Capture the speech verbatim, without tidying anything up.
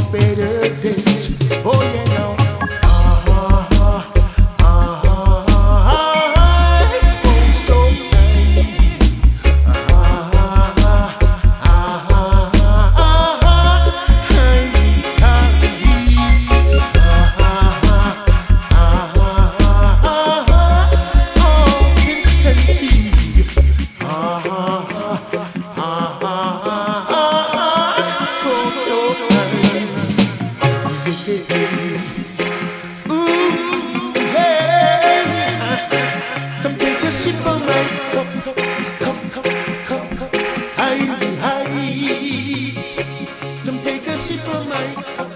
better days. Oh yeah, now. Ah, ah, ah, ah, ah, oh, so nice. Ah, ah, ah, ah, ah, ah, hey, Cali. Ah, ah, ah, ah, ah, ah, oh, Vincenti. Ah, ah, ah, ah, ah, ah, oh, so ooh, yeah. Come take a sip of my cup, cup, cup, cup, cup. Aye, aye. Come take a sip of my cup.